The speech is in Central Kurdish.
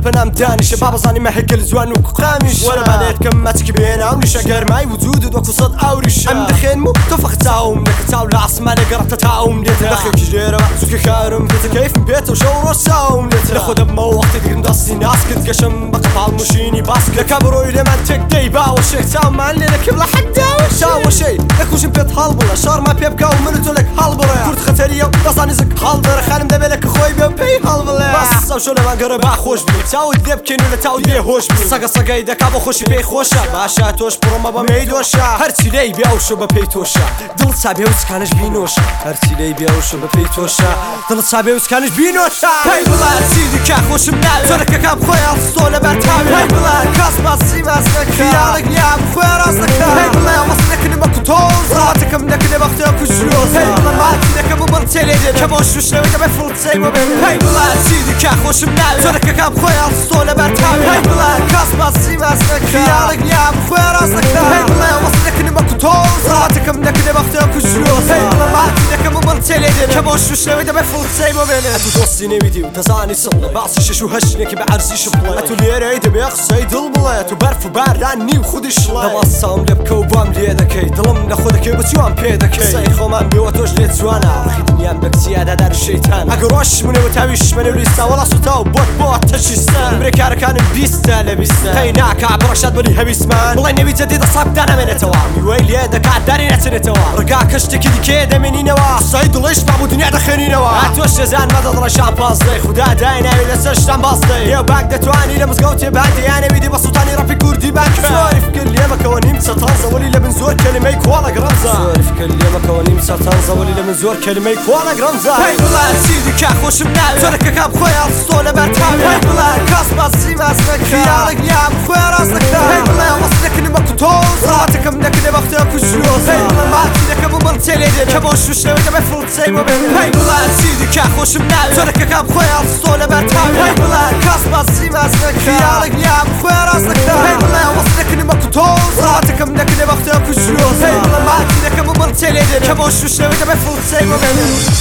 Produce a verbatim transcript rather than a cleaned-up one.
بنام دانیشە بابەزانی مەهێکل جوان و قامیش وەرە بەدێتکەم مەچکی بێناو نیشە گەرمای وجودت وەکو سەد ئاوریشە ئەم دەخێنم و تۆ فەقت چاوم دەکە چاو لە ئاسمانێ گەڕەتە تاوم لێتە دەخێکی ژێرەوە زووکە کارم بێتە کەیفم بێتەوە شەو ڕۆژ چاوم لێتە لە خۆ دەبمەوە وەختی دیگرم دەستی ناسکرد گەشەم بە قەپاڵ موشینی باسکرد لە کابڕۆی لێمان تێک دەی باوەشێک چاومان لێ دەکەم لە حەداوە چاوەشەی دەکوژم پێت هەڵ بڵە شارما پێ بکە و من و تۆ لێک هەڵ بڕێ کورد خەتەریە و دەزانی زک هەڵ دەرە خانم دەبێت لە کە خۆی بێ پێی هەڵ بڵێ بەس ئەو شۆ لەوان گەڕێ با خۆش بێ چاوت لێ بکەین و لە چاوت بێ هۆش بێ سەگە سەگەی دەکا بۆ خۆشی پێی خۆشە باشە تۆش بڕۆمە بە مەی دۆشە هەرچی لێی بێ ئەو شۆ بە پێی تۆشە دڵت چابێ و چکانش بینۆشە هەرچی لێی بێ ئەو شۆ بە پێی تۆشە دڵت چابێ و چکانش بینۆشە پێی بڵێ هەرچی دیکە خۆشم ناوێ تۆ دەکەکەم خۆی ئەڵستۆ لەبەر تاوێ پێی بڵێ کەس باسی باس نەکە خیاڵێک نیام خۆی ڕاست نەکە پێی بڵێ وەس نەکنی بەکو تۆز ڕاتەکەم نەکنێ بەختەوە کوچلۆز پێی بڵێ ماتی دەکەم و بڕچێ لێ دێ کە بۆ شوشنەوەی دەبێ فڵچەی بۆ بێنێ پێی بڵێ هەرچی دیکە خۆشم ناوێ تۆ دەکەکەم خۆی ئەڵستۆ لەبەر تاوێ پێی بڵێ کەس باسی باس نەکە خیاڵێک نیام خۆی ڕاست نەکە پێی بڵێ وەس نەکنی بەکو تۆز ڕاتەکەم نەکنێ بەختەوە کوچلۆز پێی بڵێ ماتی دەکەم و بڕچێ لێ دێ کە بۆ شوشنەوەی دەبێ فڵچەی بۆ بێنێ ئەتو دۆستی نەویدی و دەزانی سڵێ باسی شەش و هەشتێکی بە عەرزیش بڵێ ئەتو لێرەی دەبێ قسەی دڵ بڵێ تو بەرف و باران نی و خودی شڵێ دەواسام لێ بکە و بام لێ دەکەی دڵم لە خۆ دەکەی بچوان پێ دەکەی قسەی خۆمان بێوە تۆش لێت جوانە ڕخی دنیام بە کچیادا دار شەیتان ئەگەر ڕۆژ منەوە تاویش منە ولیستا وەڵا سوتا و بۆت بۆ تەشیستان برێ کارەکانم بیستە لە بیستە پێی ناکا بڕەشات بەری هەویسمان بڵێ نەوی جەدید ئەساب دانامێنێتەوە میوەی لێ دەکات داری نەچێنێتەوە ڕگا کەشتێکی دیکێ دەمێنینەوە قسەی دڵیش بابوو دنیا دەخێنینەوە تۆش شێزان مەدەڵڕە شان پاس دەی خوددا دایناوی لەسەر شتان باس دەی ێو باک دەتوانی لە مزگەوتێ بادیانەویدی بە سوڵتانی ڕەپی کوردی باکە زۆری فکر لێمەکەوە نیم سەتان زەوەلی لە من زۆر کەلمەی کۆڵە گرەمزە زۆری فکر لێمەکەوە نیم سەتان زەوەلی لە من زۆر کەلمەی کۆڵە گرەمزە پێی بڵێ هەرچی دیکە خۆشم ناوێ تۆ دەکەکەم خۆی ئەڵستۆ لەبەر تاوێ پێی بڵێ کەس باسی باس نەکە خیاڵێک نیام خۆی ڕاست نەکە پێی بڵێ وەس نەکنی بەکو تۆز ڕاتەکەم نەکنێ بەختەوە کوچلۆز پێی بڵێ ماتی دەکەم و بڕچێ لێ دێ کە بۆ شوشنەوەی دەبێ فڵچەی بۆ بێنێ پێی بڵێ هەرچی دیکە خۆشم ناوێ تۆ دەکەکەم خۆی ئەڵستۆ لەبەر تاوێ پێی بڵێ کەس باسی باس نەکە خیاڵێک نیام خۆی ڕاست نەکە پێی بڵێ وەس نەکنی بەکو تۆز ڕاتەکەم نەکنێ بەختەوە کوچلۆز پێی بڵێ ماتی دەکەم و بڕچێ لێ دێ کە بۆ شوشنەوەی دەبێ فڵچەی بۆ بێنێ